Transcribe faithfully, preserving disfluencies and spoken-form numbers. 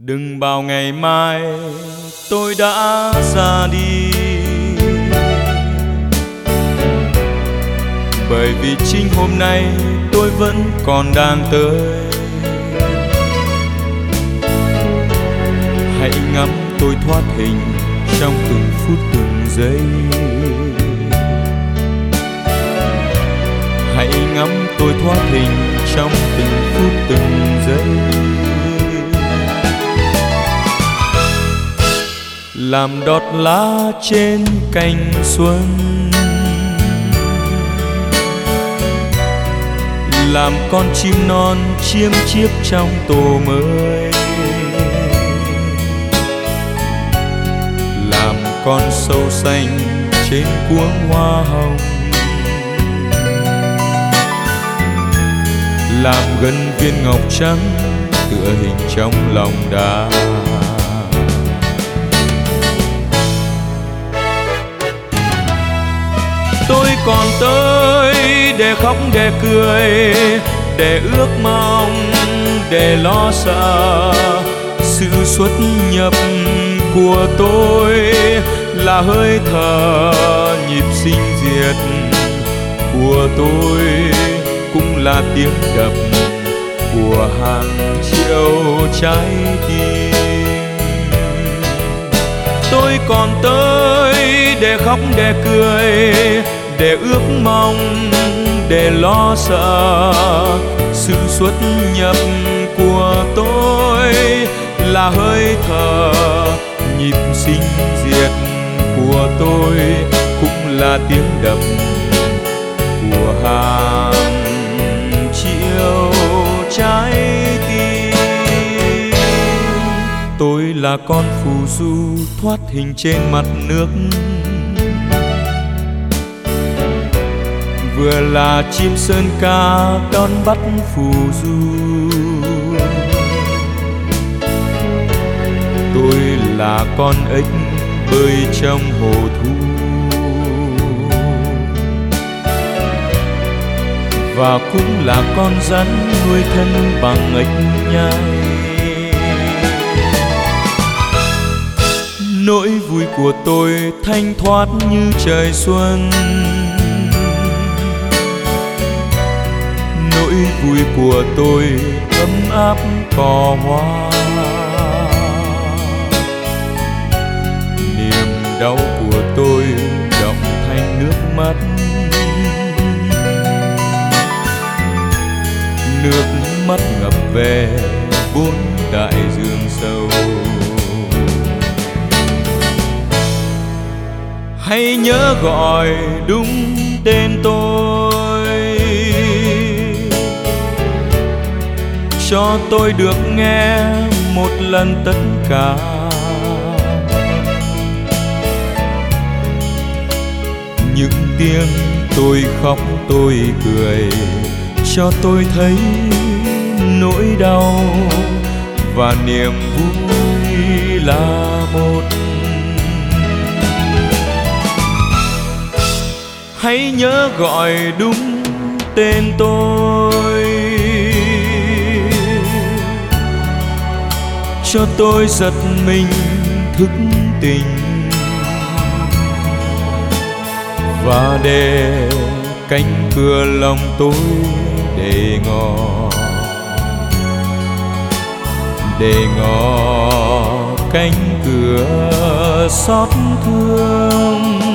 Đừng bảo ngày mai tôi đã ra đi, bởi vì chính hôm nay tôi vẫn còn đang tới. Hãy ngắm tôi thoát hình trong từng phút từng giây. Hãy ngắm tôi thoát hình trong từng phút từng giây. Làm đọt lá trên cành xuân, làm con chim non chiêm chiếp trong tổ mới, làm con sâu xanh trên cuống hoa hồng, làm gần viên ngọc trắng tựa hình trong lòng đá. Tôi còn tới để khóc để cười, để ước mong, để lo sợ. Sự xuất nhập của tôi là hơi thở nhịp sinh diệt của tôi, cũng là tiếng đập của hàng triệu trái tim. Tôi còn tới để khóc để cười, để ước mong, để lo sợ. Sự xuất nhập của tôi là hơi thở nhịp sinh diệt của tôi, cũng là tiếng đập của hàng triệu trái tim. Tôi là con phù du thoát hình trên mặt nước, vừa là chim sơn ca đón bắt phù du. Tôi là con ếch bơi trong hồ thu, và cũng là con rắn nuôi thân bằng ếch nhai. Nỗi vui của tôi thanh thoát như trời xuân, nỗi vui của tôi ấm áp cỏ hoa. Niềm đau của tôi đọng thành nước mắt, nước mắt ngập về bốn đại dương sâu. Hãy nhớ gọi đúng tên tôi, cho tôi được nghe một lần tất cả. Những tiếng tôi khóc tôi cười, cho tôi thấy nỗi đau và niềm vui là một. Hãy nhớ gọi đúng tên tôi, cho tôi giật mình thức tỉnh, và để cánh cửa lòng tôi để ngỏ, để ngỏ cánh cửa xót thương.